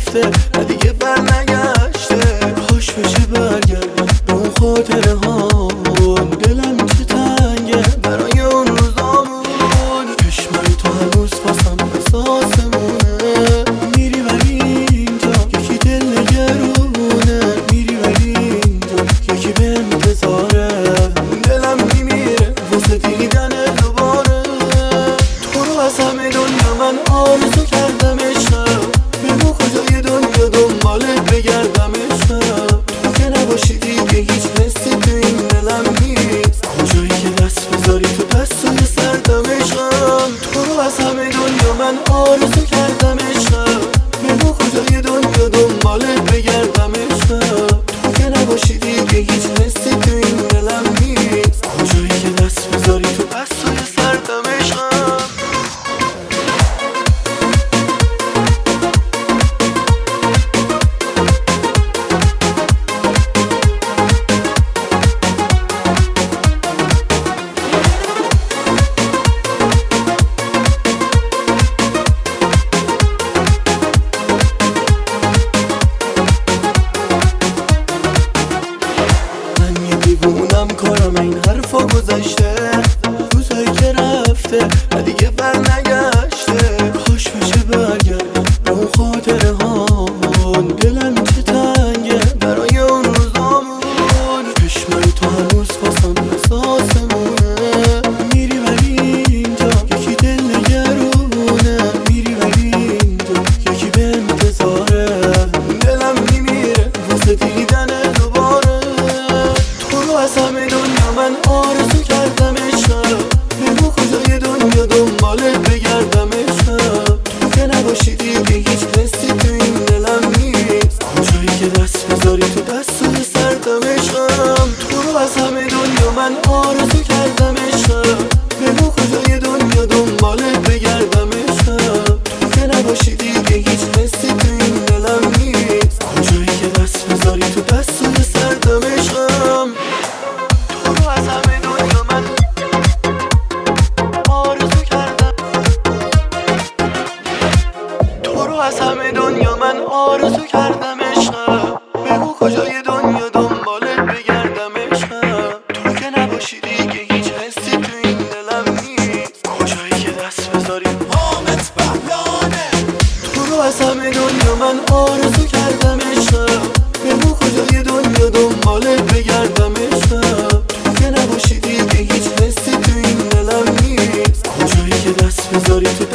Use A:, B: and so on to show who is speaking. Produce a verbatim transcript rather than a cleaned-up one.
A: رفته و دیگه بر نگشته. خوش بشه برگردم به اون خاطره هامون. دلم چه تنگه برای اون روزامون. چشمای تو هنوز واسم احساسمونه. میری ولی اینجا یکی دل نگرونه. میری ولی اینجا یکی به انتظاره. دلم میمیره واسه دیدن دوباره تو رو. از همه دنیا من آرزو کردم عشقم. بگو کجای دنیا دنبالت بگردم عشقم. تو که نباشی دیگه هیچ حسی تو این دلم نیست. کجایی که دست بذاری تو دستای سردم عشقم. تو رو از همه دنیا من آرزو کردم عشقم. بگو کجای دنیا دنبالت بگردم عشقم. تو که نباشی دیگه هیچ حسی تو این دلم نیست. کجایی که دست بذاری تو دستای سردم عشقم. دیوونم کارم این حرفا گذشته. روزایی که رفته و دیگه بر نگشته. خوش بشه برگردم به اون خاطره هامون. دلم چه تنگه برای اون روزامون. چشمای تو هنوز واسم احساسمونه. میری ولی اینجا یکی دل نگرونه. میری ولی اینجا یکی به انتظاره. دلم میمیره واسه دیدن دوباره تو. از همه دنیا من آرزو کردم عشقم. بگو کجای دنیا دنبالت بگردم عشقم. تو که نباشی دیگه هیچ حسی تو این دلم نیست. کجایی که دست بذاری تو دستای سردم عشقم. تو رو از همه دنیا من آرزو کردم عشقم. بگو کجای دنیا دنبالت بگردم عشقم. تو که نباشی دیگه هیچ حسی تو این دلم نیست. کجایی که دست بذاری تو دستای سردم عشقم. از همه دنیا من آرزو کردم. تو رو از همه دنیا من آرزو کردم عشقم. بگو کجای دنیا دنبالت بگردم عشقم. تو که نباشی دیگه هیچ حسی تو این دلم نیست. کجایی که دست بذاری حامت بهلانه. تو رو از همه دنیا من آرزو کردم عشقم. بگو کجای دنیا دنبالت بگردم عشقم. نباشی دیگه هیچ حسی تو این دلم نیست. کجایی که دست بذاری تو